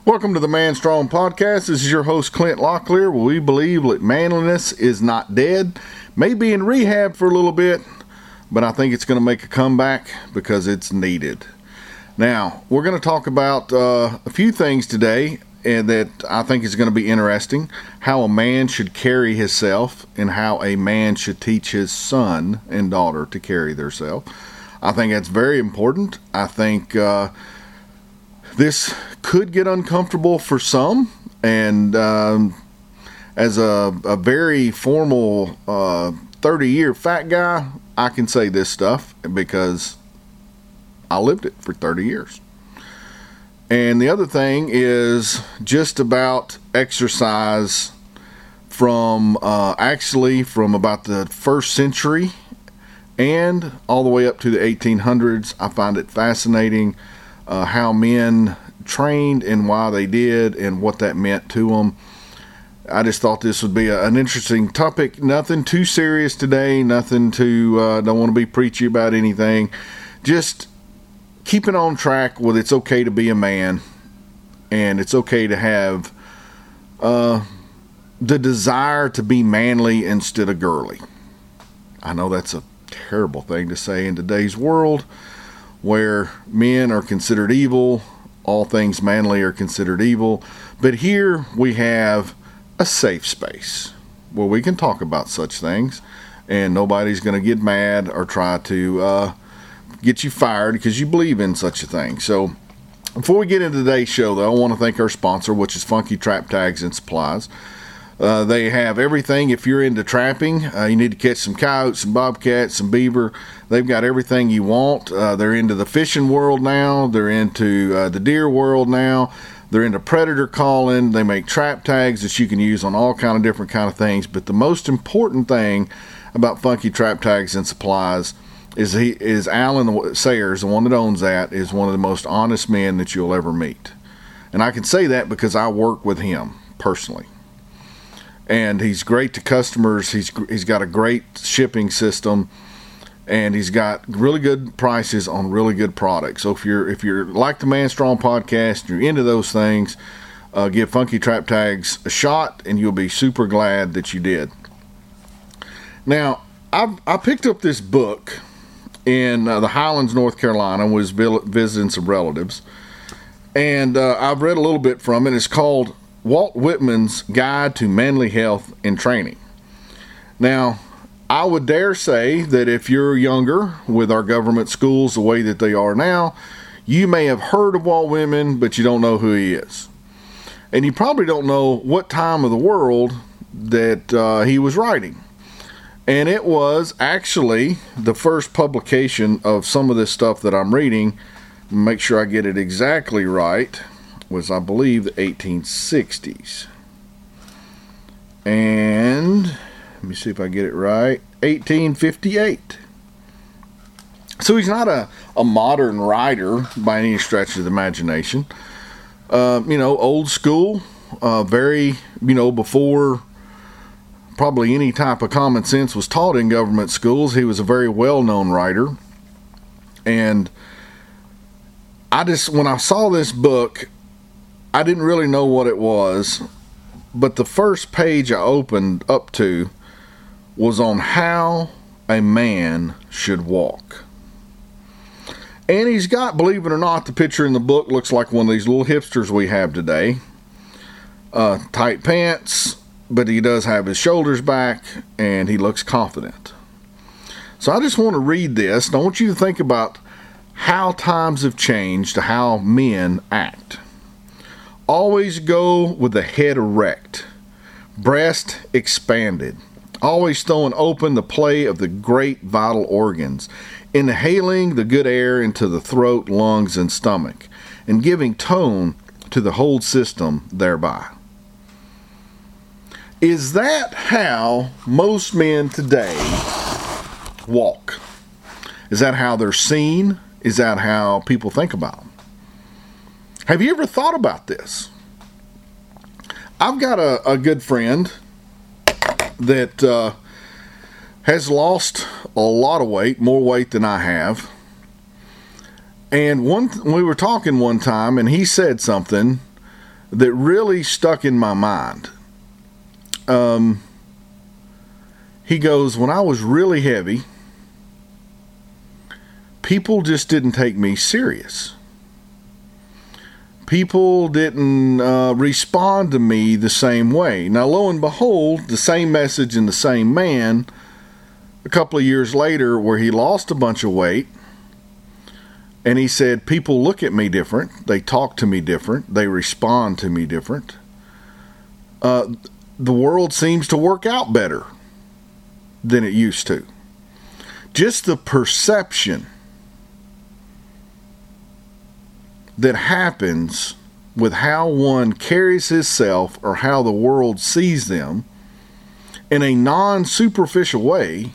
Welcome to the Man Strong Podcast. This is your host, Clint Locklear, where we believe that manliness is not dead. May be in rehab for a little bit, but I think it's going to make a comeback because it's needed. Now, we're going to talk about a few things today and that I think is going to be interesting. How a man should carry himself and how a man should teach his son and daughter to carry themselves. I think that's very important. I think this could get uncomfortable for some, and as a very formal 30-year fat guy, I can say this stuff because I lived it for 30 years. And the other thing is just about exercise from about the first century and all the way up to the 1800s. I find it fascinating how men trained and why they did and what that meant to them. I just thought this would be an interesting topic. Nothing too serious today. Nothing too, don't want to be preachy about anything. Just keeping on track with it's okay to be a man and it's okay to have the desire to be manly instead of girly. I know that's a terrible thing to say in today's world where men are considered evil, all things manly are considered evil, but here we have a safe space where we can talk about such things and nobody's going to get mad or try to get you fired because you believe in such a thing. So before we get into today's show, though, I want to thank our sponsor, which is Funky Trap Tags and Supplies. They have everything. If you're into trapping, you need to catch some coyotes, some bobcats, some beaver. They've got everything you want. They're into the fishing world now. They're into the deer world now. They're into predator calling. They make trap tags that you can use on all kind of different kind of things. But the most important thing about Funky Trap Tags and Supplies is Alan Sayers, the one that owns that, is one of the most honest men that you'll ever meet. And I can say that because I work with him personally. And he's great to customers. He's got a great shipping system, and he's got really good prices on really good products. So if you're like the Man Strong podcast, you're into those things, give Funky Trap Tags a shot, and you'll be super glad that you did. Now, I picked up this book in the Highlands, North Carolina. Was visiting some relatives, and I've read a little bit from it. It's called Walt Whitman's Guide to Manly Health and Training. Now, I would dare say that if you're younger with our government schools the way that they are now, you may have heard of Walt Whitman, but you don't know who he is. And you probably don't know what time of the world that he was writing. And it was actually the first publication of some of this stuff that I'm reading. Make sure I get it exactly right. Was, I believe, the 1860s. And let me see if I get it right. 1858. So he's not a modern writer by any stretch of the imagination. Old school, very, before probably any type of common sense was taught in government schools. He was a very well-known writer. And when I saw this book, I didn't really know what it was, but the first page I opened up to was on how a man should walk. And he's got, believe it or not, the picture in the book looks like one of these little hipsters we have today. Tight pants, but he does have his shoulders back, and he looks confident. So I just want to read this, and I want you to think about how times have changed to how men act. Always go with the head erect, breast expanded, always throwing open the play of the great vital organs, inhaling the good air into the throat, lungs, and stomach, and giving tone to the whole system thereby. Is that how most men today walk? Is that how they're seen? Is that how people think about them? Have you ever thought about this? I've got a good friend that has lost a lot of weight, more weight than I have. And we were talking one time, and he said something that really stuck in my mind. He goes, when I was really heavy, people just didn't take me serious. People didn't respond to me the same way. Now, lo and behold, the same message in the same man, a couple of years later, where he lost a bunch of weight, and he said, people look at me different, they talk to me different, they respond to me different. The world seems to work out better than it used to. Just the perception that happens with how one carries himself or how the world sees them in a non-superficial way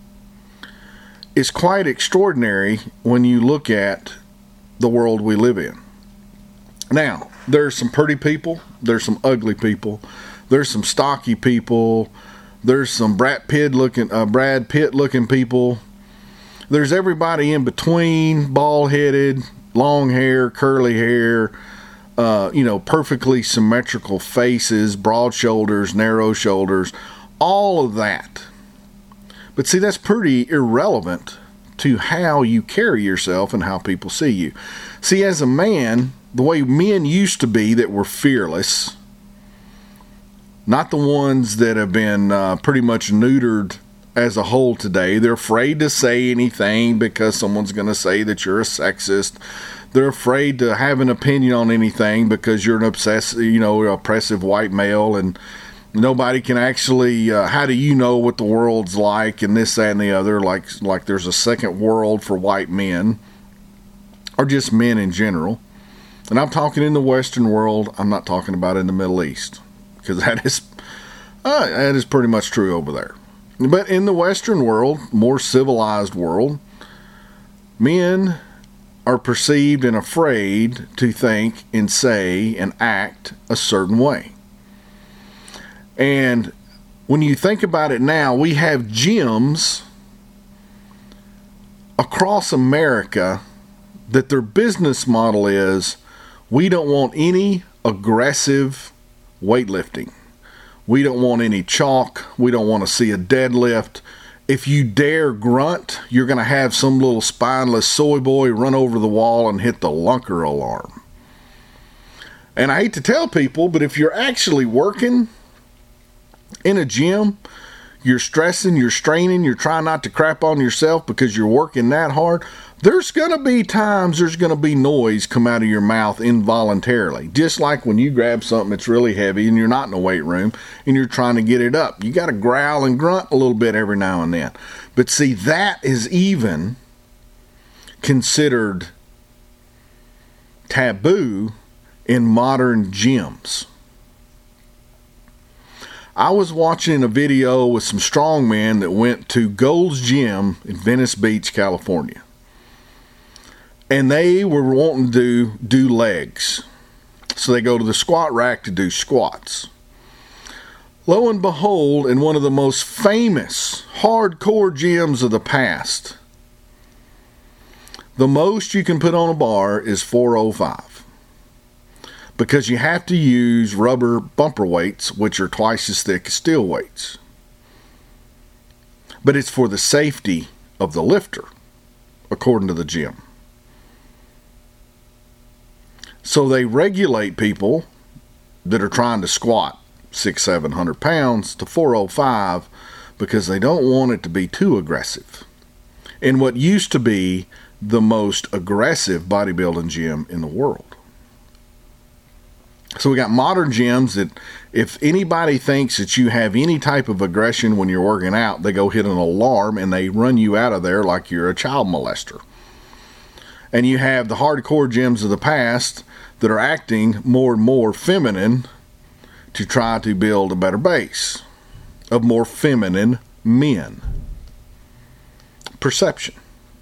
is quite extraordinary when you look at the world we live in. Now, there's some pretty people, there's some ugly people, there's some stocky people, there's some Brad Pitt looking people, there's everybody in between, bald-headed, long hair, curly hair, perfectly symmetrical faces, broad shoulders, narrow shoulders, all of that. But see, that's pretty irrelevant to how you carry yourself and how people see you. See, as a man, the way men used to be that were fearless, not the ones that have been pretty much neutered as a whole today. They're afraid to say anything because someone's going to say that you're a sexist. They're afraid to have an opinion on anything because you're an oppressive white male, and nobody can actually, how do you know what the world's like, and this, that, and the other, like there's a second world for white men, or just men in general. And I'm talking in the Western world, I'm not talking about in the Middle East, because that is pretty much true over there. But in the Western world, more civilized world, men are perceived and afraid to think and say and act a certain way. And when you think about it now, we have gyms across America that their business model is, we don't want any aggressive weightlifting. We don't want any chalk. We don't want to see a deadlift. If you dare grunt, you're going to have some little spineless soy boy run over the wall and hit the lunker alarm. And I hate to tell people, but if you're actually working in a gym, you're stressing, you're straining, you're trying not to crap on yourself because you're working that hard, there's going to be times there's going to be noise come out of your mouth involuntarily. Just like when you grab something that's really heavy and you're not in a weight room and you're trying to get it up. You got to growl and grunt a little bit every now and then. But see, that is even considered taboo in modern gyms. I was watching a video with some strongmen that went to Gold's Gym in Venice Beach, California. And they were wanting to do legs. So they go to the squat rack to do squats. Lo and behold, in one of the most famous hardcore gyms of the past, the most you can put on a bar is 405. Because you have to use rubber bumper weights, which are twice as thick as steel weights. But it's for the safety of the lifter, according to the gym. So they regulate people that are trying to squat 600-700 pounds to 405 because they don't want it to be too aggressive. In what used to be the most aggressive bodybuilding gym in the world. So we got modern gyms that if anybody thinks that you have any type of aggression when you're working out, they go hit an alarm and they run you out of there like you're a child molester. And you have the hardcore gyms of the past that are acting more and more feminine to try to build a better base of more feminine men. Perception.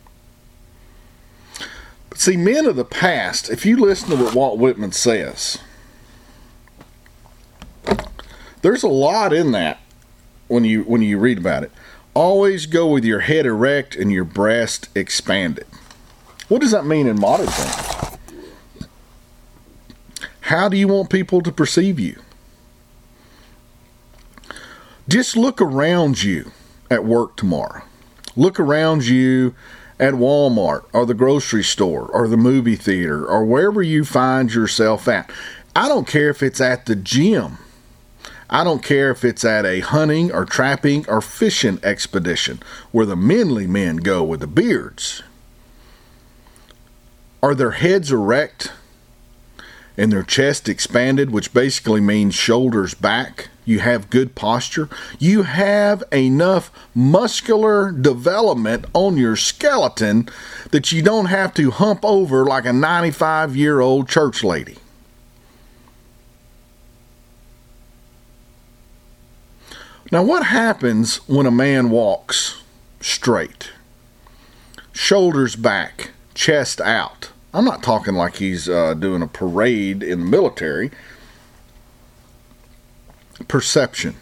But see, men of the past, if you listen to what Walt Whitman says, there's a lot in that when you read about it. Always go with your head erect and your breast expanded. What does that mean in modern terms? How do you want people to perceive you? Just look around you at work tomorrow. Look around you at Walmart or the grocery store or the movie theater or wherever you find yourself at. I don't care if it's at the gym. I don't care if it's at a hunting or trapping or fishing expedition where the manly men go with the beards. Are their heads erect and their chest expanded, which basically means shoulders back? You have good posture. You have enough muscular development on your skeleton that you don't have to hump over like a 95-year-old church lady. Now, what happens when a man walks straight, shoulders back, chest out? I'm not talking like he's doing a parade in the military. Perception.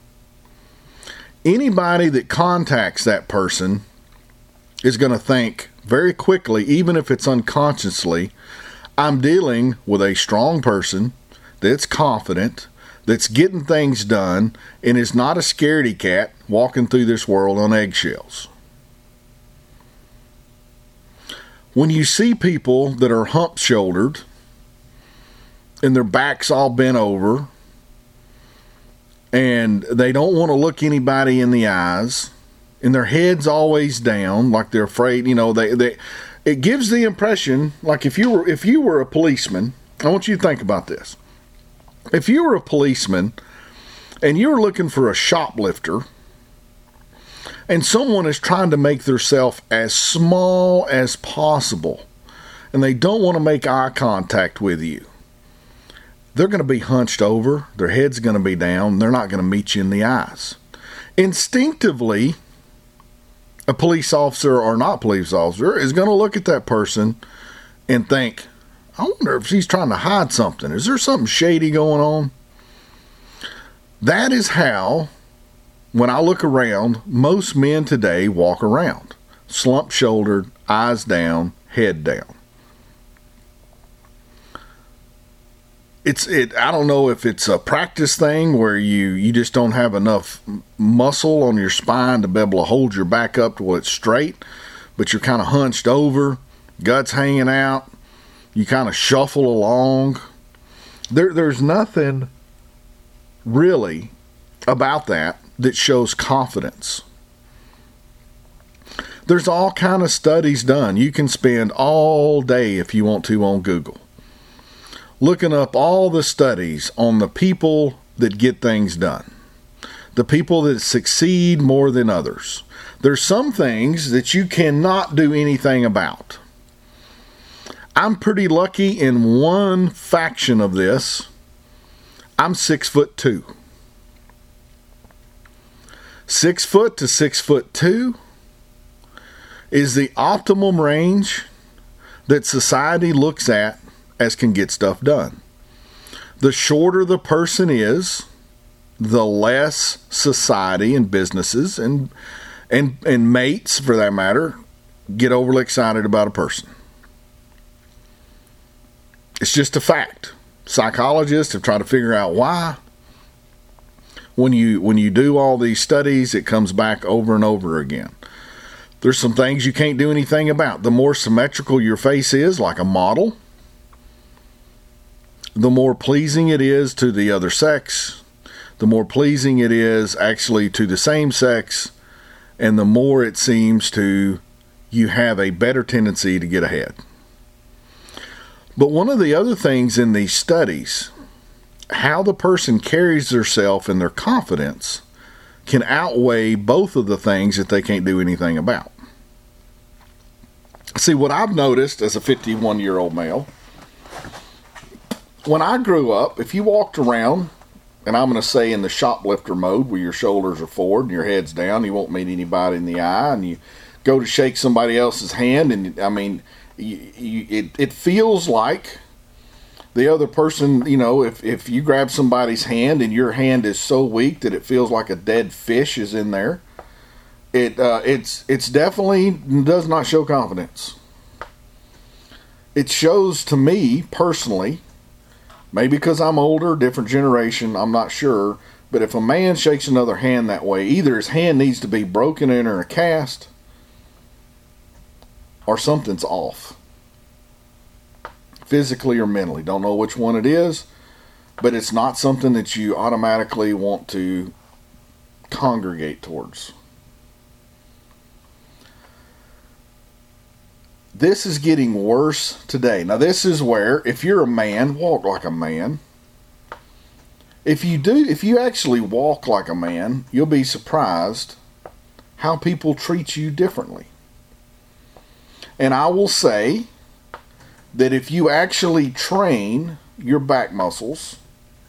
Anybody that contacts that person is going to think very quickly, even if it's unconsciously, I'm dealing with a strong person that's confident, that's getting things done, and is not a scaredy cat walking through this world on eggshells. When you see people that are hump-shouldered and their backs all bent over and they don't want to look anybody in the eyes and their head's always down like they're afraid, it gives the impression like if you were a policeman. I want you to think about this. If you were a policeman and you were looking for a shoplifter and someone is trying to make themselves as small as possible and they don't want to make eye contact with you, they're going to be hunched over, their head's going to be down, they're not going to meet you in the eyes. Instinctively, a police officer or not police officer is going to look at that person and think, I wonder if she's trying to hide something. Is there something shady going on? That is how, when I look around, most men today walk around. Slump-shouldered, eyes down, head down. I don't know if it's a practice thing where you just don't have enough muscle on your spine to be able to hold your back up to where it's straight, but you're kind of hunched over, guts hanging out, you kind of shuffle along. There's nothing really about that shows confidence. There's all kind of studies done. You can spend all day if you want to on Google looking up all the studies on the people that get things done, the people that succeed more than others. There's some things that you cannot do anything about. I'm pretty lucky in one faction of this. I'm 6'2". 6 foot to 6'2" is the optimum range that society looks at as can get stuff done. The shorter the person is, the less society and businesses and mates, for that matter, get overly excited about a person. It's just a fact. Psychologists have tried to figure out why. When you do all these studies, it comes back over and over again. There's some things you can't do anything about. The more symmetrical your face is, like a model, the more pleasing it is to the other sex, the more pleasing it is actually to the same sex, and the more it seems to you have a better tendency to get ahead. But one of the other things in these studies, how the person carries themselves and their confidence can outweigh both of the things that they can't do anything about. See, what I've noticed as a 51-year-old male, when I grew up, if you walked around, and I'm going to say in the shoplifter mode where your shoulders are forward and your head's down, you won't meet anybody in the eye, and you go to shake somebody else's hand, and I mean, it feels like the other person, if you grab somebody's hand and your hand is so weak that it feels like a dead fish is in there, it's definitely does not show confidence. It shows to me personally Maybe because I'm older, different generation, I'm not sure. But if a man shakes another hand that way, either his hand needs to be broken in or a cast, or something's off. Physically or mentally. Don't know which one it is, but it's not something that you automatically want to congregate towards. This is getting worse today. Now, this is where, if you're a man, walk like a man. If you actually walk like a man, you'll be surprised how people treat you differently. And I will say that if you actually train your back muscles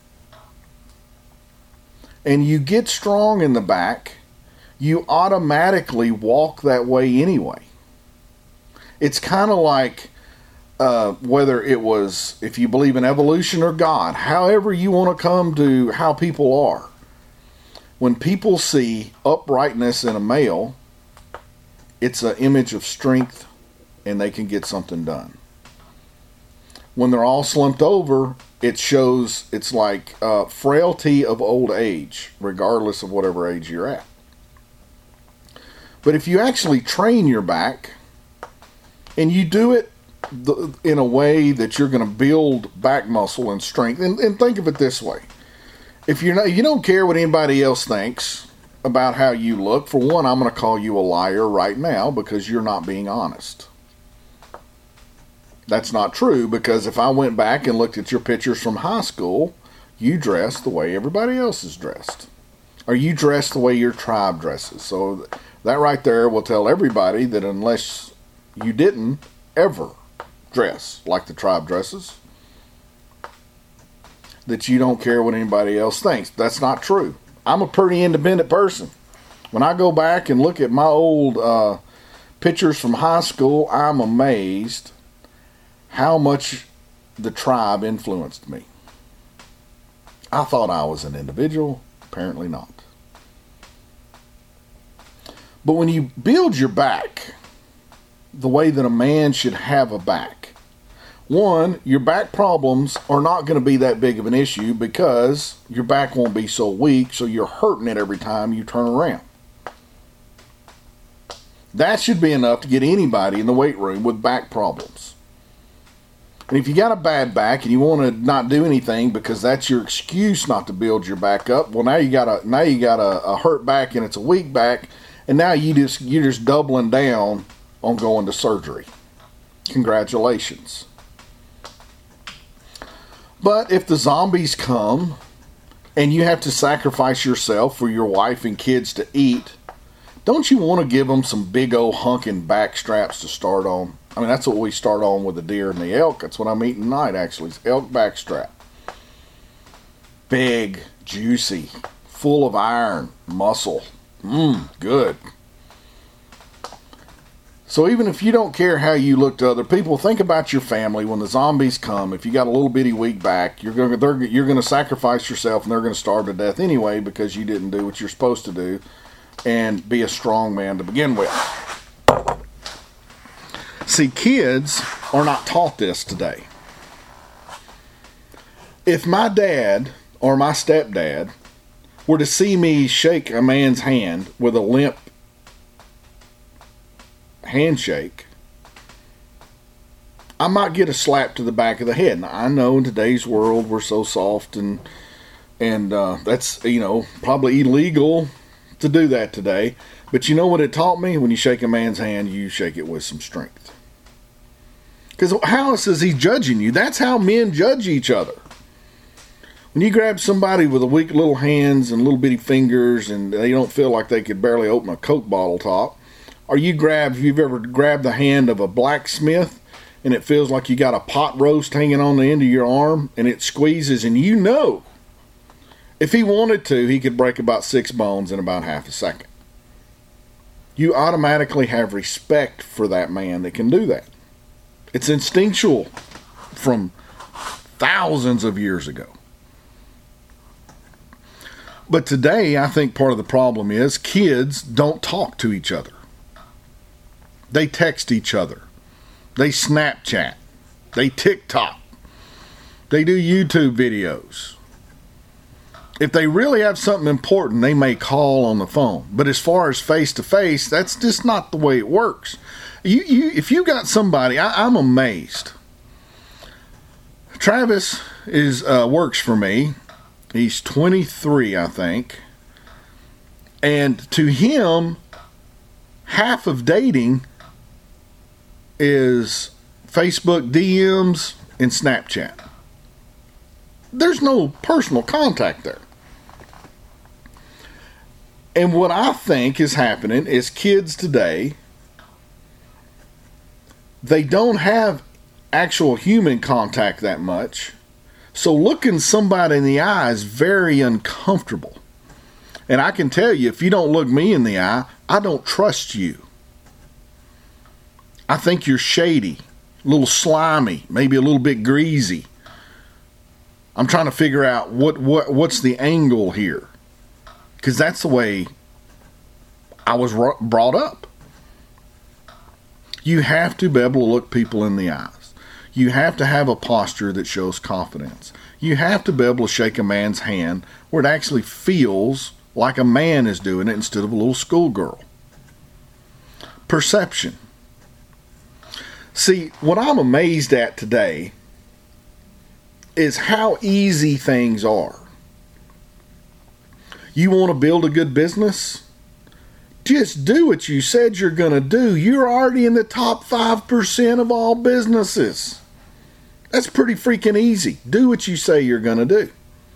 and you get strong in the back, you automatically walk that way anyway. It's kind of like whether it was, if you believe in evolution or God, however you want to come to how people are. When people see uprightness in a male, it's an image of strength and they can get something done. When they're all slumped over, it shows it's like frailty of old age, regardless of whatever age you're at. But if you actually train your back, and you do it in a way that you're going to build back muscle and strength, and think of it this way: if you don't care what anybody else thinks about how you look, for one, I'm going to call you a liar right now because you're not being honest. That's not true, because if I went back and looked at your pictures from high school, you dressed the way everybody else is dressed. Or you dress the way your tribe dresses. So that right there will tell everybody that unless you didn't ever dress like the tribe dresses, that you don't care what anybody else thinks. That's not true. I'm a pretty independent person. When I go back and look at my old pictures from high school, I'm amazed how much the tribe influenced me. I thought I was an individual. Apparently not. But when you build your back the way that a man should have a back, one, your back problems are not going to be that big of an issue because your back won't be so weak, so you're hurting it every time you turn around. That should be enough to get anybody in the weight room with back problems. And if you got a bad back and you want to not do anything because that's your excuse not to build your back up, well, now you got a hurt back and it's a weak back, and now you're just doubling down on going to surgery. Congratulations. But if the zombies come and you have to sacrifice yourself for your wife and kids to eat, don't you want to give them some big old hunking back straps to start on? I mean, that's what we start on with the deer and the elk. That's what I'm eating tonight, actually. It's elk backstrap. Big, juicy, full of iron, muscle. Good. So even if you don't care how you look to other people, think about your family. When the zombies come, if you got a little bitty weak back, you're going to sacrifice yourself, and they're going to starve to death anyway because you didn't do what you're supposed to do and be a strong man to begin with. See, kids are not taught this today. If my dad or my stepdad were to see me shake a man's hand with a limp handshake, I might get a slap to the back of the head. Now, I know in today's world we're so soft and that's, probably illegal to do that today. But you know what it taught me? When you shake a man's hand, you shake it with some strength. Because how else is he judging you? That's how men judge each other. When you grab somebody with a weak little hands and little bitty fingers and they don't feel like they could barely open a Coke bottle top, or you've ever grabbed the hand of a blacksmith and it feels like you got a pot roast hanging on the end of your arm and it squeezes, and if he wanted to, he could break about 6 bones in about half a second. You automatically have respect for that man that can do that. It's instinctual from thousands of years ago. But today, I think part of the problem is kids don't talk to each other. They text each other. They Snapchat. They TikTok. They do YouTube videos. If they really have something important, they may call on the phone. But as far as face-to-face, that's just not the way it works. If you got somebody, I'm amazed. Travis works for me. He's 23, I think. And to him, half of dating is Facebook DMs and Snapchat. There's no personal contact there. And what I think is happening is kids today, they don't have actual human contact that much. So looking somebody in the eye is very uncomfortable. And I can tell you, if you don't look me in the eye, I don't trust you. I think you're shady, a little slimy, maybe a little bit greasy. I'm trying to figure out what's the angle here. Because that's the way I was brought up. You have to be able to look people in the eyes. You have to have a posture that shows confidence. You have to be able to shake a man's hand where it actually feels like a man is doing it instead of a little schoolgirl. Perception. See, what I'm amazed at today is how easy things are. You want to build a good business? Just do what you said you're going to do. You're already in the top 5% of all businesses. That's pretty freaking easy. Do what you say you're going to do.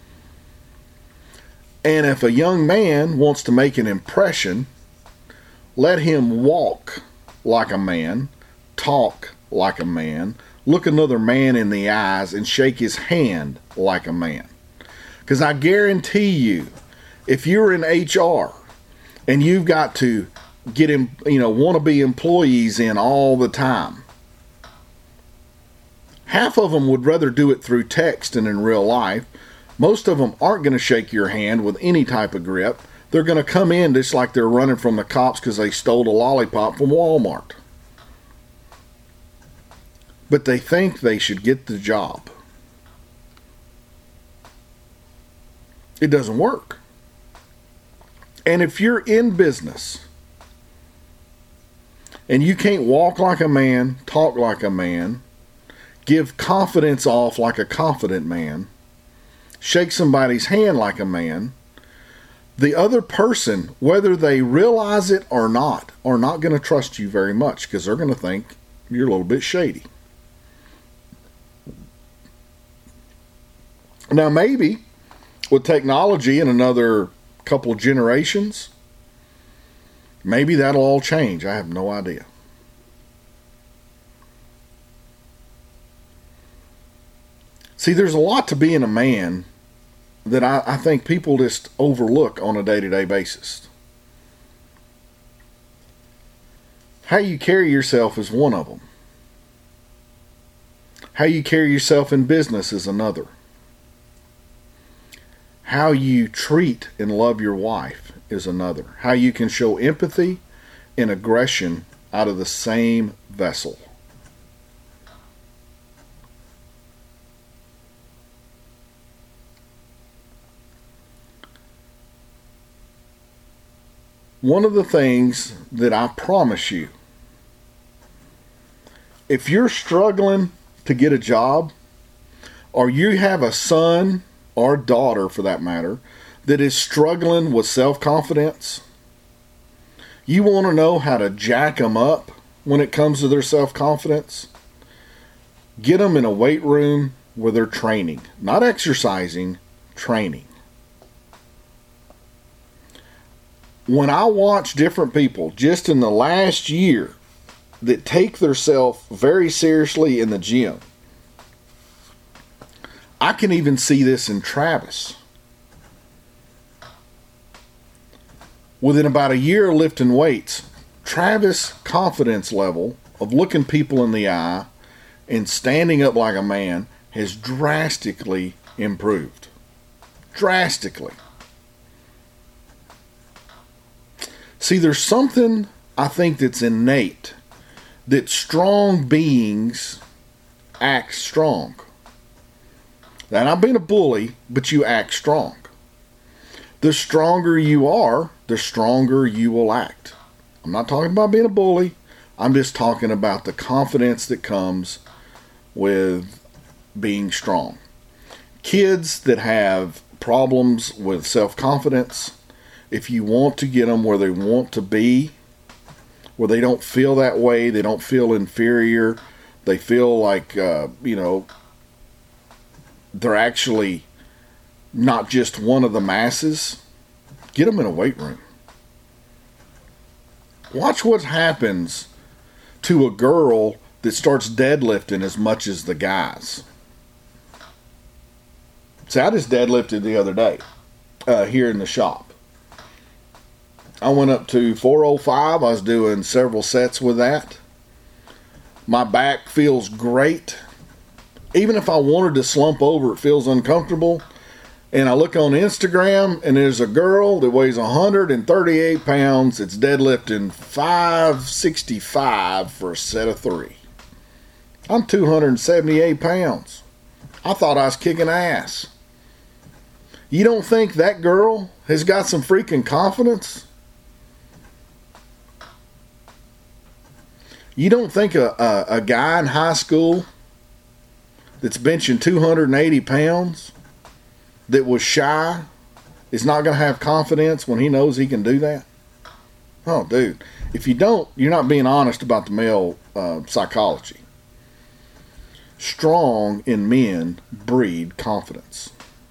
And if a young man wants to make an impression, let him walk like a man, talk like a man, look another man in the eyes, and shake his hand like a man. Because I guarantee you, if you're in HR and you've got to get him, wannabe employees in all the time, half of them would rather do it through text than in real life. Most of them aren't going to shake your hand with any type of grip. They're going to come in just like they're running from the cops because they stole a lollipop from Walmart. But they think they should get the job. It doesn't work. And if you're in business and you can't walk like a man, talk like a man, give confidence off like a confident man, shake somebody's hand like a man, the other person, whether they realize it or not, are not going to trust you very much because they're going to think you're a little bit shady. Now maybe with technology in another couple generations, maybe that'll all change. I have no idea. See, there's a lot to being a man that I think people just overlook on a day-to-day basis. How you carry yourself is one of them. How you carry yourself in business is another. How you treat and love your wife is another. How you can show empathy and aggression out of the same vessel. One of the things that I promise you, if you're struggling to get a job, or you have a son or daughter for that matter, that is struggling with self-confidence, you want to know how to jack them up when it comes to their self-confidence? Get them in a weight room where they're training. Not exercising, training. When I watch different people just in the last year that take themselves very seriously in the gym, I can even see this in Travis. Within about a year of lifting weights, Travis' confidence level of looking people in the eye and standing up like a man has drastically improved. Drastically. See, there's something I think that's innate, that strong beings act strong. Now, not being a bully, but you act strong. The stronger you are, the stronger you will act. I'm not talking about being a bully. I'm just talking about the confidence that comes with being strong. Kids that have problems with self-confidence, if you want to get them where they want to be, where they don't feel that way, they don't feel inferior, they feel like, they're actually not just one of the masses, get them in a weight room. Watch what happens to a girl that starts deadlifting as much as the guys. See, I just deadlifted the other day here in the shop. I went up to 405. I was doing several sets with that. My back feels great. Even if I wanted to slump over, it feels uncomfortable. And I look on Instagram, and there's a girl that weighs 138 pounds that's deadlifting 565 for a set of 3. I'm 278 pounds. I thought I was kicking ass. You don't think that girl has got some freaking confidence? You don't think a guy in high school that's benching 280 pounds that was shy is not going to have confidence when he knows he can do that? Oh, dude. If you don't, you're not being honest about the male psychology. Strong in men breed confidence.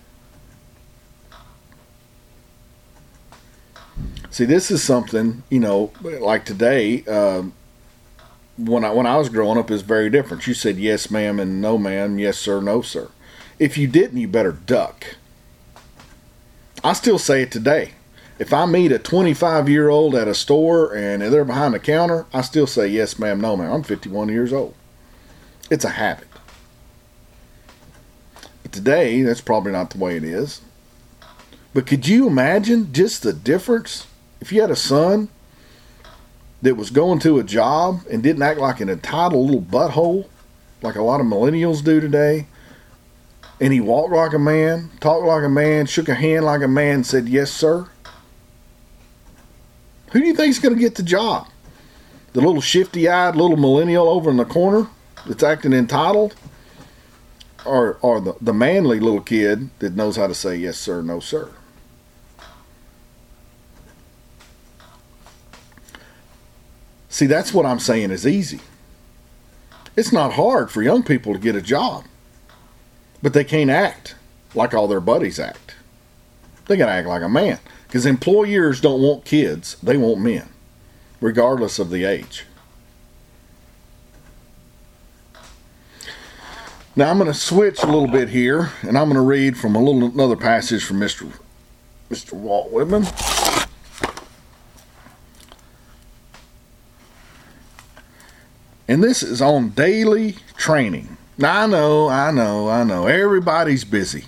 See, this is something, like today, when I was growing up, is very different. You said yes, ma'am, and no, ma'am, yes, sir, no, sir. If you didn't, you better duck. I still say it today. If I meet a 25-year-old at a store and they're behind the counter, I still say yes, ma'am, no, ma'am. I'm 51 years old. It's a habit. But today, that's probably not the way it is. But could you imagine just the difference if you had a son that was going to a job and didn't act like an entitled little butthole like a lot of millennials do today, and he walked like a man, talked like a man, shook a hand like a man, said yes, sir? Who do you think is going to get the job? The little shifty-eyed little millennial over in the corner that's acting entitled? Or the manly little kid that knows how to say yes, sir, no, sir? See, that's what I'm saying is easy. It's not hard for young people to get a job. But they can't act like all their buddies act. They got to act like a man. Because employers don't want kids. They want men. Regardless of the age. Now I'm going to switch a little bit here. And I'm going to read from another passage from Mr. Walt Whitman. And this is on daily training. Now, I know. Everybody's busy.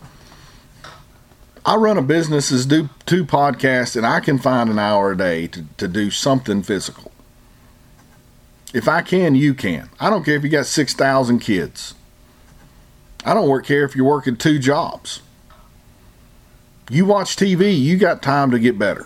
I run a business, do 2 podcasts, and I can find an hour a day to do something physical. If I can, you can. I don't care if you got 6,000 kids. I don't care if you're working 2 jobs. You watch TV, you got time to get better.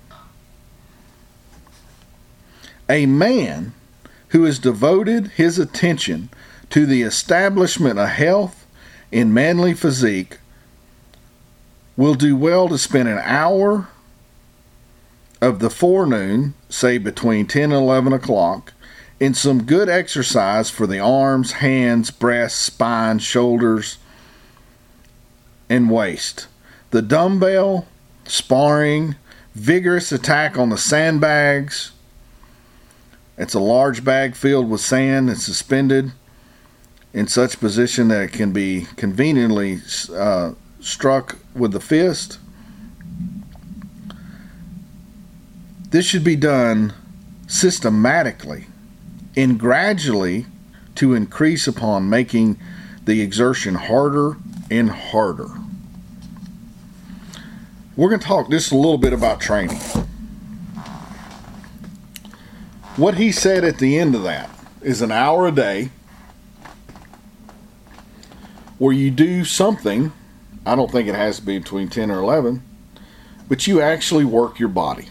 A man who has devoted his attention to the establishment of health and manly physique will do well to spend an hour of the forenoon, say between 10 and 11 o'clock, in some good exercise for the arms, hands, breasts, spine, shoulders, and waist. The dumbbell, sparring, vigorous attack on the sandbags. It's a large bag filled with sand and suspended in such position that it can be conveniently struck with the fist. This should be done systematically and gradually to increase upon making the exertion harder and harder. We're going to talk just a little bit about training. What he said at the end of that is an hour a day where you do something. I don't think it has to be between 10 or 11, but you actually work your body.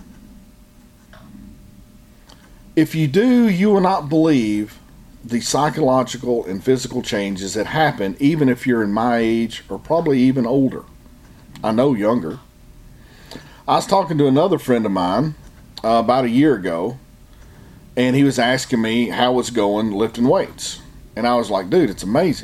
If you do, you will not believe the psychological and physical changes that happen, even if you're in my age or probably even older. I know younger. I was talking to another friend of mine about a year ago, and he was asking me how it's going lifting weights. And I was like, dude, it's amazing.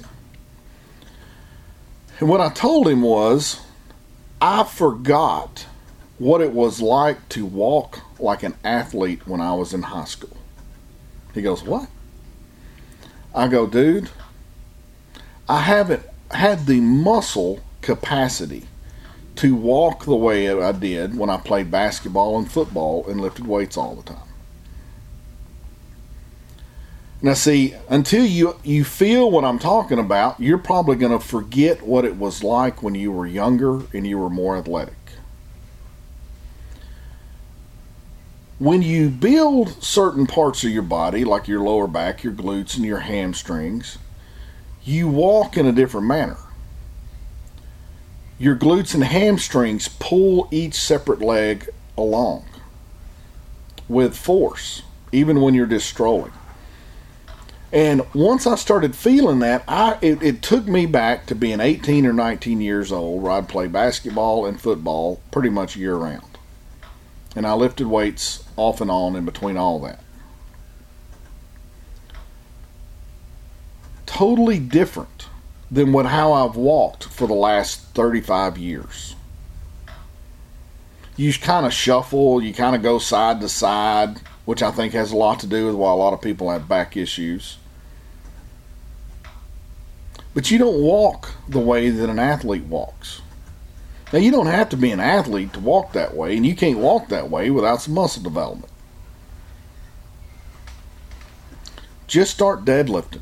And what I told him was, I forgot what it was like to walk like an athlete when I was in high school. He goes, what? I go, dude, I haven't had the muscle capacity to walk the way I did when I played basketball and football and lifted weights all the time. Now see, until you feel what I'm talking about, you're probably going to forget what it was like when you were younger and you were more athletic. When you build certain parts of your body, like your lower back, your glutes, and your hamstrings, you walk in a different manner. Your glutes and hamstrings pull each separate leg along with force, even when you're just strolling. And once I started feeling that, it took me back to being 18 or 19 years old, where I'd play basketball and football pretty much year round. And I lifted weights off and on in between all that. Totally different than how I've walked for the last 35 years. You kind of shuffle, you kind of go side to side, which I think has a lot to do with why a lot of people have back issues. But you don't walk the way that an athlete walks. Now, you don't have to be an athlete to walk that way, and you can't walk that way without some muscle development. Just start deadlifting.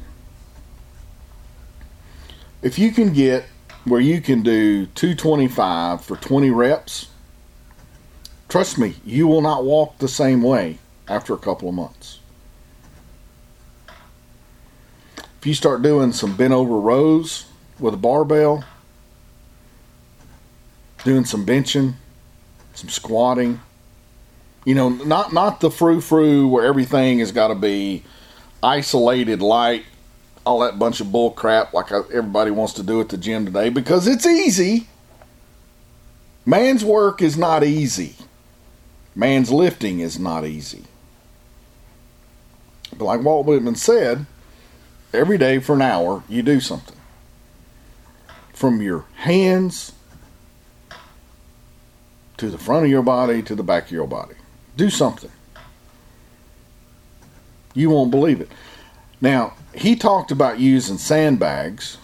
If you can get where you can do 225 for 20 reps, trust me, you will not walk the same way after a couple of months. If you start doing some bent over rows with a barbell, doing some benching, some squatting, not the frou-frou where everything has got to be isolated, light, all that bunch of bull crap like everybody wants to do at the gym today, because it's easy. Man's work is not easy. Man's lifting is not easy. But like Walt Whitman said, every day for an hour, you do something. From your hands to the front of your body to the back of your body. Do something. You won't believe it. Now, he talked about using sandbags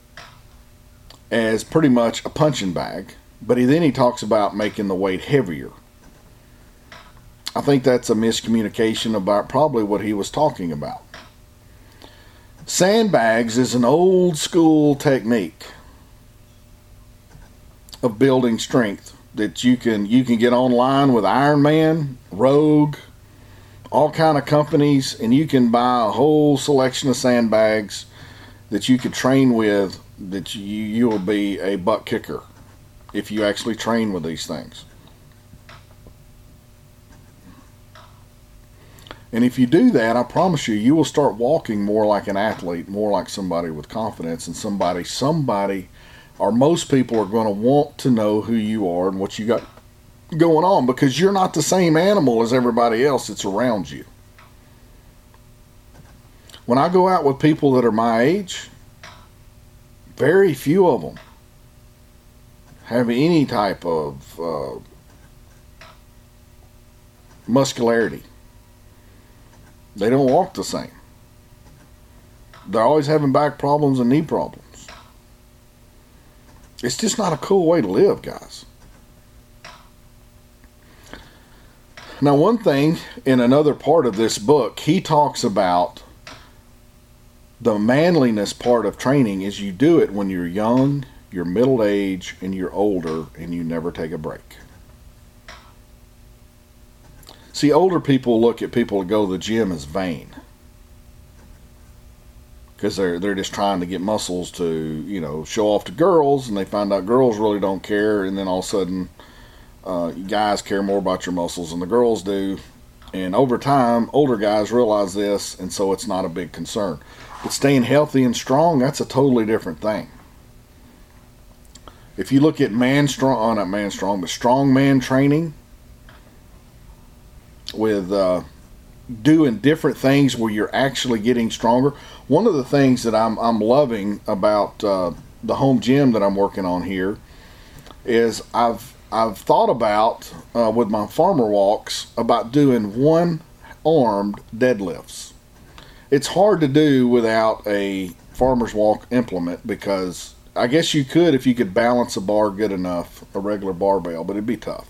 as pretty much a punching bag, but then he talks about making the weight heavier. I think that's a miscommunication about probably what he was talking about. Sandbags is an old school technique of building strength that you can get online with Ironman, Rogue, all kind of companies, and you can buy a whole selection of sandbags that you could train with, that you will be a butt kicker if you actually train with these things. And if you do that, I promise you will start walking more like an athlete, more like somebody with confidence, and somebody or most people are going to want to know who you are and what you got going on, because you're not the same animal as everybody else that's around you. When I go out with people that are my age, very few of them have any type of muscularity. They don't walk the same. They're always having back problems and knee problems. It's just not a cool way to live, guys. Now, one thing in another part of this book, he talks about the manliness part of training is you do it when you're young, you're middle age, and you're older, and you never take a break. See, older people look at people that go to the gym as vain. because they're just trying to get muscles to show off to girls, and they find out girls really don't care, and then all of a sudden guys care more about your muscles than the girls do, and over time older guys realize this, and so it's not a big concern. But staying healthy and strong, that's a totally different thing. If you look at strongman training with doing different things where you're actually getting stronger. One of the things that I'm loving about the home gym that I'm working on here is I've thought about with my farmer walks about doing one-armed deadlifts. It's hard to do without a farmer's walk implement, because I guess you could if you could balance a bar good enough, a regular barbell, but it'd be tough.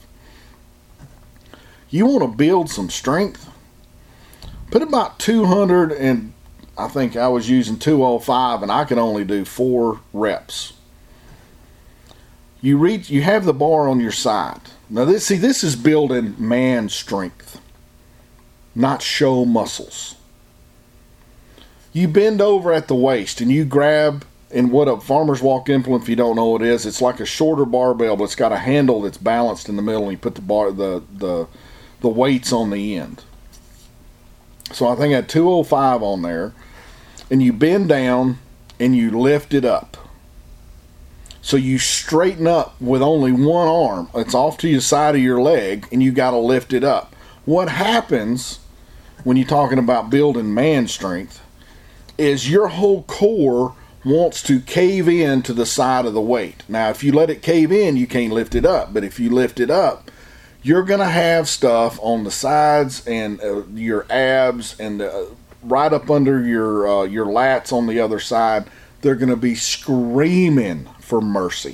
You want to build some strength? Put about 200, and I think I was using 205, and I could only do 4 reps. You have the bar on your side. Now this is building man strength, not show muscles. You bend over at the waist and you grab, and what a farmer's walk implement, if you don't know what it is, it's like a shorter barbell, but it's got a handle that's balanced in the middle, and you put the weights on the end. So I think I had 205 on there, and you bend down and you lift it up. So you straighten up with only one arm. It's off to the side of your leg, and you got to lift it up. What happens when you're talking about building man strength is your whole core wants to cave in to the side of the weight. Now, if you let it cave in, you can't lift it up. But if you lift it up, you're going to have stuff on the sides and your abs and right up under your lats on the other side. They're going to be screaming for mercy.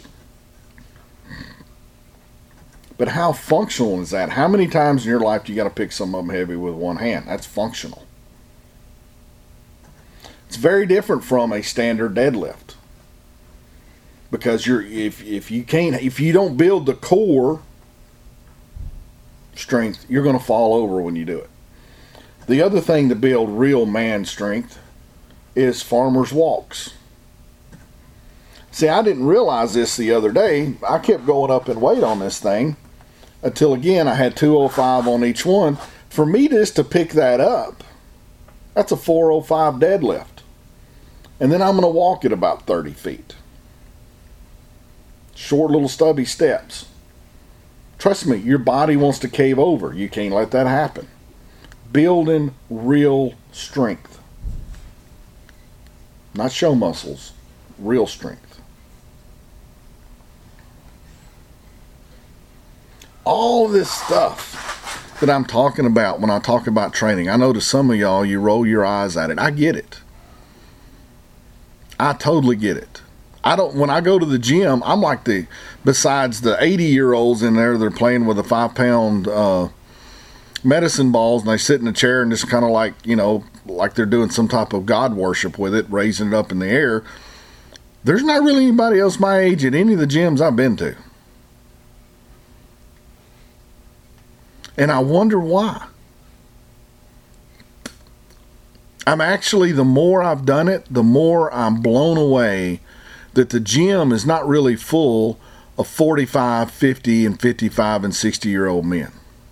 But how functional is that? How many times in your life do you got to pick some of them heavy with one hand? That's functional. It's very different from a standard deadlift, because if you don't build the core strength, you're going to fall over when you do it. The other thing to build real man strength is farmer's walks. See, I didn't realize this the other day. I kept going up in weight on this thing until, again, I had 205 on each one. For me just to pick that up, that's a 405 deadlift. And then I'm going to walk it about 30 feet. Short little stubby steps. Trust me, your body wants to cave over. You can't let that happen. Building real strength. Not show muscles, real strength. All this stuff that I'm talking about when I talk about training, I know to some of y'all, you roll your eyes at it. I get it. I totally get it. When I go to the gym, I'm like besides the 80-year-olds in there, they're playing with a 5-pound medicine balls, and they sit in a chair and just kind of like they're doing some type of God worship with it, raising it up in the air. There's not really anybody else my age at any of the gyms I've been to. And I wonder why. I'm actually, the more I've done it, the more I'm blown away that the gym is not really full of 45, 50, and 55 and 60-year-old men.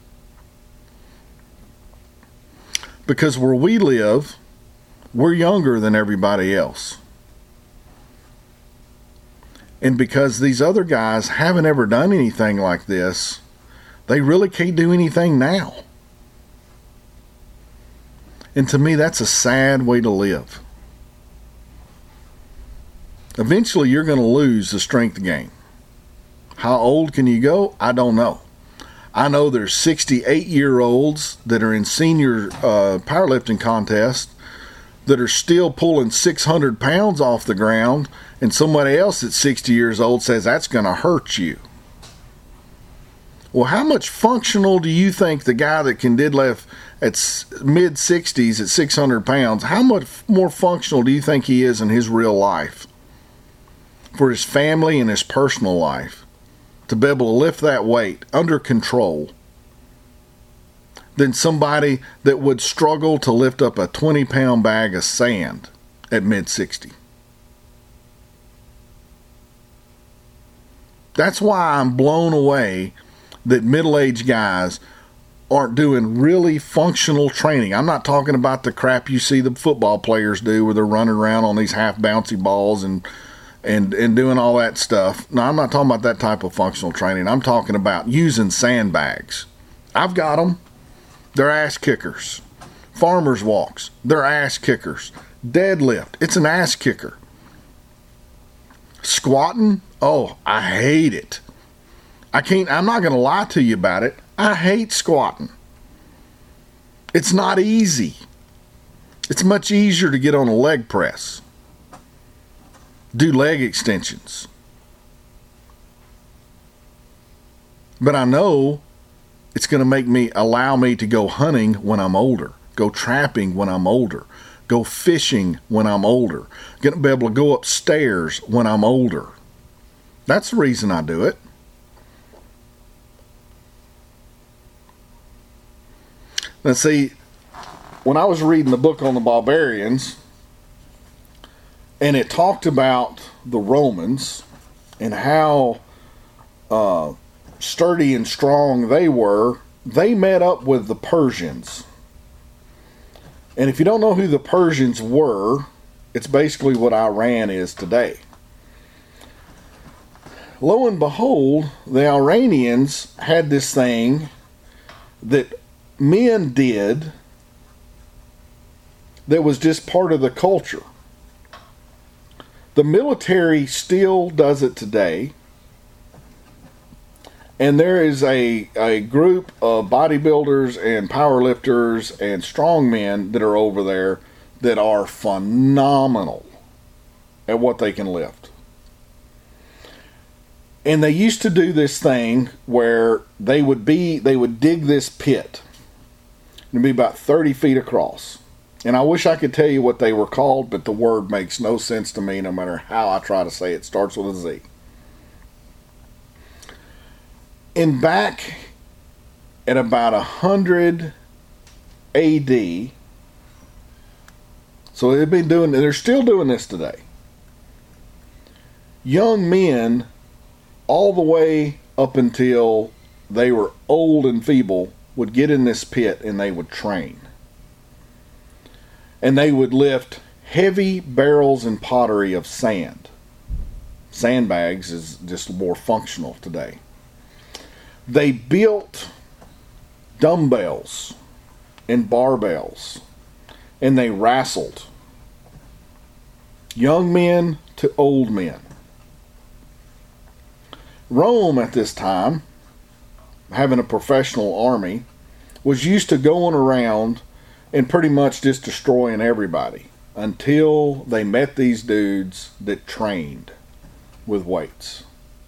Because where we live, we're younger than everybody else. And because these other guys haven't ever done anything like this, they really can't do anything now. And to me, that's a sad way to live. Eventually, you're going to lose the strength gain. How old can you go? I don't know. I know there's 68-year-olds that are in senior powerlifting contests that are still pulling 600 pounds off the ground, and somebody else that's 60 years old says that's going to hurt you. Well, how much functional do you think the guy that can deadlift at mid-60s at 600 pounds, how much more functional do you think he is in his real life for his family and his personal life to be able to lift that weight under control than somebody that would struggle to lift up a 20-pound bag of sand at mid-60. That's why I'm blown away that middle-aged guys aren't doing really functional training. I'm not talking about the crap you see the football players do where they're running around on these half bouncy balls and doing all that stuff. No, I'm not talking about that type of functional training. I'm talking about using sandbags. I've got them. They're ass kickers. Farmer's walks. They're ass kickers. Deadlift. It's an ass kicker. Squatting. Oh, I hate it. I'm not going to lie to you about it. I hate squatting. It's not easy. It's much easier to get on a leg press. Do leg extensions. But I know it's going to allow me to go hunting when I'm older, go trapping when I'm older, go fishing when I'm older, going to be able to go upstairs when I'm older. That's the reason I do it. Now see, when I was reading the book on the barbarians, and it talked about the Romans and how sturdy and strong they were, they met up with the Persians. And if you don't know who the Persians were, it's basically what Iran is today. Lo and behold, the Iranians had this thing that men did that was just part of the culture. The military still does it today. And there is a group of bodybuilders and powerlifters and strongmen that are over there that are phenomenal at what they can lift. And they used to do this thing where they would dig this pit. It'd be about 30 feet across. And I wish I could tell you what they were called, but the word makes no sense to me no matter how I try to say it. It starts with a Z. And back at about 100 AD, so they're still doing this today. Young men, all the way up until they were old and feeble, would get in this pit and they would train. And they would lift heavy barrels and pottery of sand. Sandbags is just more functional today. They built dumbbells and barbells, and they wrestled. Young men to old men. Rome at this time, having a professional army, was used to going around and pretty much just destroying everybody until they met these dudes that trained with weights.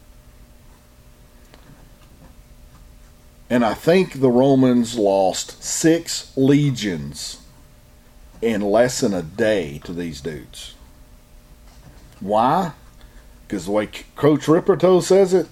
And I think the Romans lost 6 legions in less than a day to these dudes. Why? Because the way Coach Ripperto says it,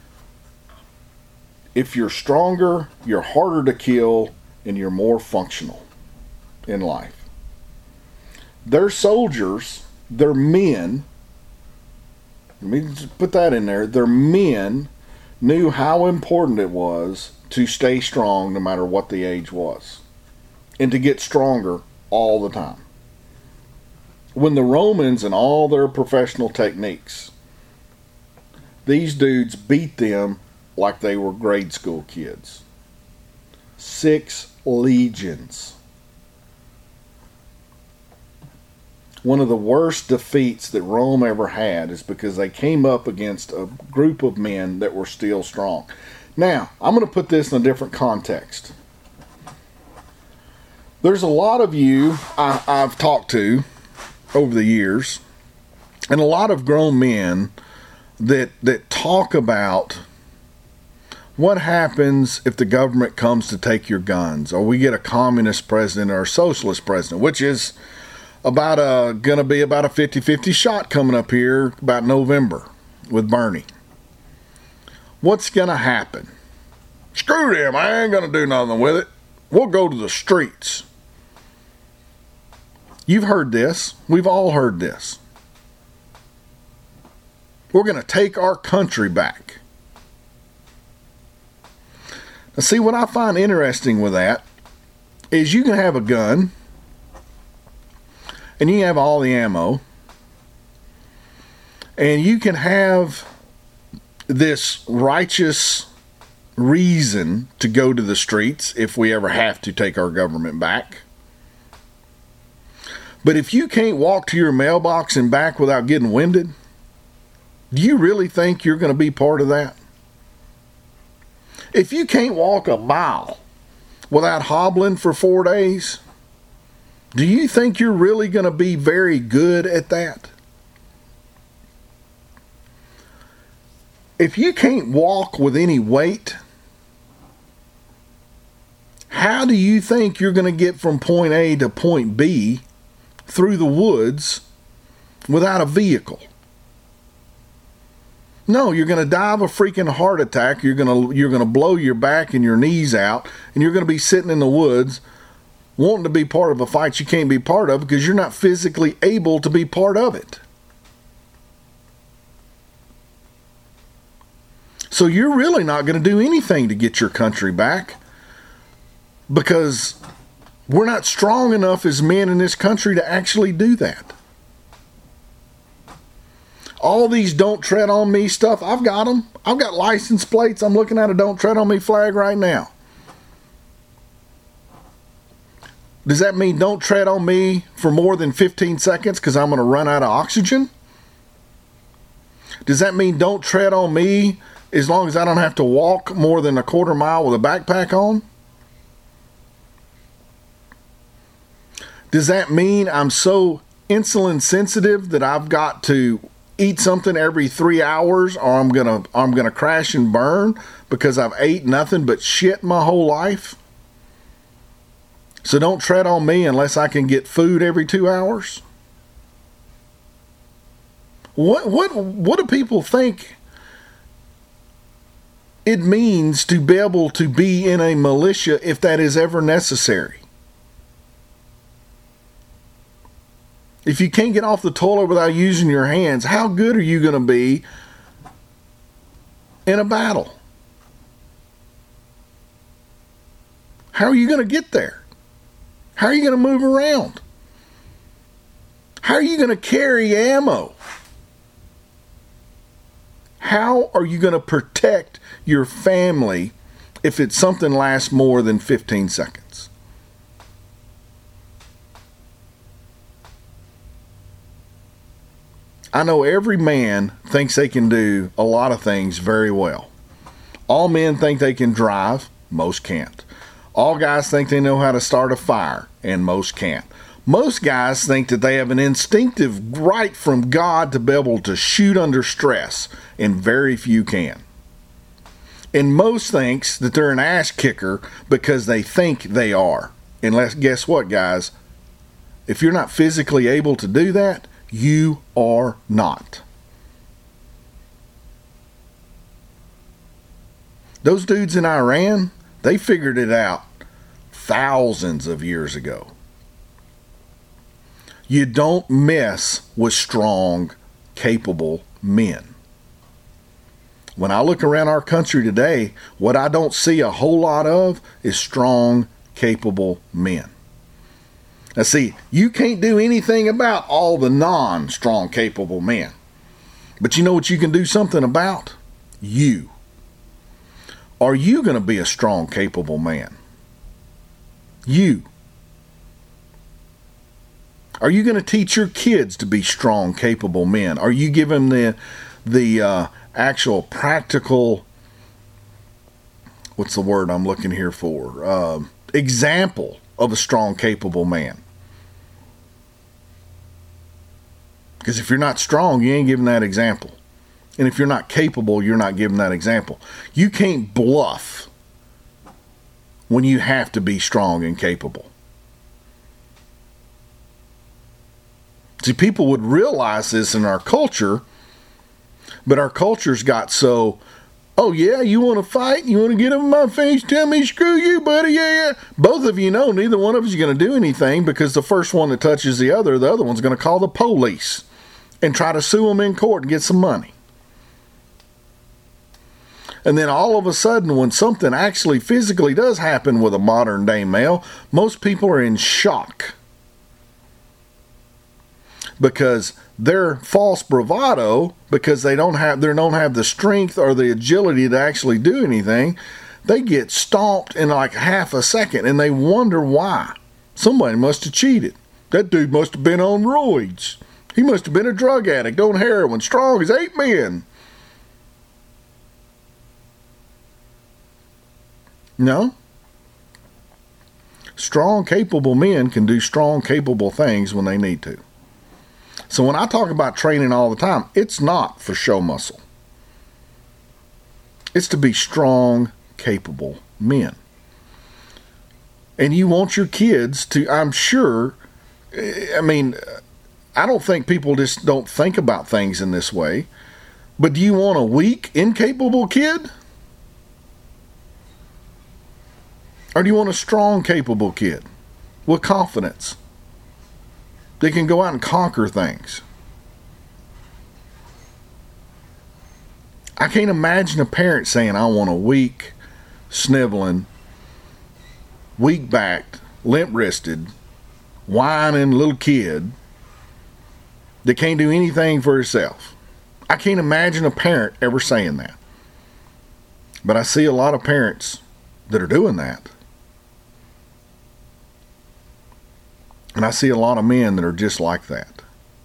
if you're stronger, you're harder to kill, and you're more functional in life. They're soldiers, they're men. Let me just put that in there. Their men knew how important it was to stay strong no matter what the age was, and to get stronger all the time. When the Romans and all their professional techniques, these dudes beat them like they were grade school kids. 6 legions. One of the worst defeats that Rome ever had is because they came up against a group of men that were still strong. Now, I'm going to put this in a different context. There's a lot of you I've talked to over the years, and a lot of grown men that talk about what happens if the government comes to take your guns, or we get a communist president or a socialist president, which is going to be about a 50-50 shot coming up here about November with Bernie. What's going to happen? Screw them, I ain't going to do nothing with it. We'll go to the streets. You've heard this. We've all heard this. We're going to take our country back. Now, see, what I find interesting with that is you can have a gun and you have all the ammo and you can have this righteous reason to go to the streets if we ever have to take our government back. But if you can't walk to your mailbox and back without getting winded, do you really think you're going to be part of that? If you can't walk a mile without hobbling for 4 days, do you think you're really going to be very good at that? If you can't walk with any weight, how do you think you're going to get from point A to point B through the woods without a vehicle? No, you're going to die of a freaking heart attack. You're going to blow your back and your knees out, and you're going to be sitting in the woods wanting to be part of a fight you can't be part of because you're not physically able to be part of it. So you're really not going to do anything to get your country back because we're not strong enough as men in this country to actually do that. All these don't tread on me stuff, I've got them. I've got license plates. I'm looking at a don't tread on me flag right now. Does that mean don't tread on me for more than 15 seconds because I'm going to run out of oxygen? Does that mean don't tread on me as long as I don't have to walk more than a quarter mile with a backpack on? Does that mean I'm so insulin sensitive that I've got to eat something every 3 hours or I'm gonna crash and burn because I've ate nothing but shit my whole life? So don't tread on me unless I can get food every 2 hours? What do people think it means to be able to be in a militia if that is ever necessary? If you can't get off the toilet without using your hands, how good are you going to be in a battle? How are you going to get there? How are you going to move around? How are you going to carry ammo? How are you going to protect your family if it's something lasts more than 15 seconds? I know every man thinks they can do a lot of things very well. All men think they can drive, most can't. All guys think they know how to start a fire, and most can't. Most guys think that they have an instinctive right from God to be able to shoot under stress, and very few can. And most thinks that they're an ass kicker because they think they are. And guess what, guys? If you're not physically able to do that, you are not. Those dudes in Iran, they figured it out thousands of years ago. You don't mess with strong, capable men. When I look around our country today, what I don't see a whole lot of is strong, capable men. Now see, you can't do anything about all the non-strong, capable men. But you know what you can do something about? You. Are you going to be a strong, capable man? You. Are you going to teach your kids to be strong, capable men? Are you giving them the actual practical, what's the word I'm looking here for? Example of a strong, capable man? Because if you're not strong, you ain't giving that example. And if you're not capable, you're not giving that example. You can't bluff when you have to be strong and capable. See, people would realize this in our culture, but our culture's got so Oh, yeah, you want to fight? You want to get up in my face? Tell me, screw you, buddy. Yeah. Both of you know neither one of you is going to do anything, because the first one that touches the other one's going to call the police and try to sue them in court and get some money. And then all of a sudden, when something actually physically does happen with a modern day male, most people are in shock, because their false bravado, because they don't have the strength or the agility to actually do anything, they get stomped in like half a second, and they wonder why. Somebody must have cheated. That dude must have been on roids. He must have been a drug addict on heroin, strong as 8 men. No. Strong, capable men can do strong, capable things when they need to. So when I talk about training all the time, it's not for show muscle. It's to be strong, capable men. And you want your kids to, I'm sure, I mean, I don't think people just don't think about things in this way, but do you want a weak, incapable kid? Or do you want a strong, capable kid with confidence? They can go out and conquer things. I can't imagine a parent saying, I want a weak, sniveling, weak-backed, limp-wristed, whining little kid that can't do anything for herself. I can't imagine a parent ever saying that. But I see a lot of parents that are doing that. And I see a lot of men that are just like that.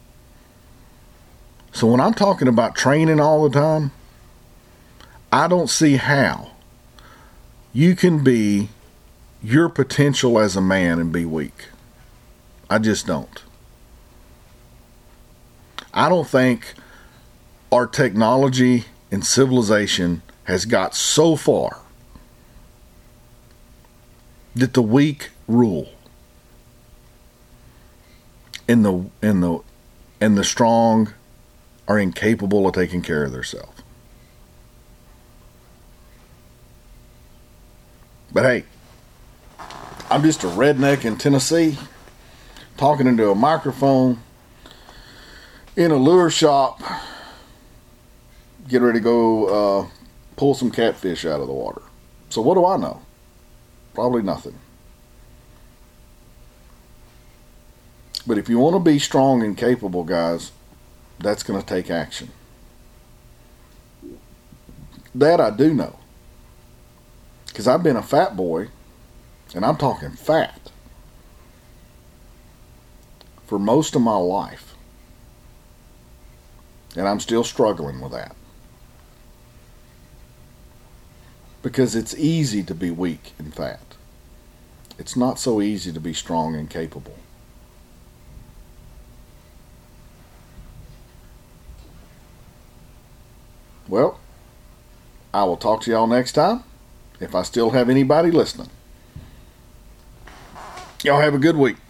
So when I'm talking about training all the time, I don't see how you can be your potential as a man and be weak. I just don't. I don't think our technology and civilization has got so far that the weak rule. And the strong are incapable of taking care of themselves. But hey, I'm just a redneck in Tennessee talking into a microphone in a lure shop, get ready to go pull some catfish out of the water. So what do I know? Probably nothing. But if you want to be strong and capable, guys, that's going to take action. That I do know. Because I've been a fat boy, and I'm talking fat, for most of my life. And I'm still struggling with that. Because it's easy to be weak and fat. It's not so easy to be strong and capable. Well, I will talk to y'all next time, if I still have anybody listening. Y'all have a good week.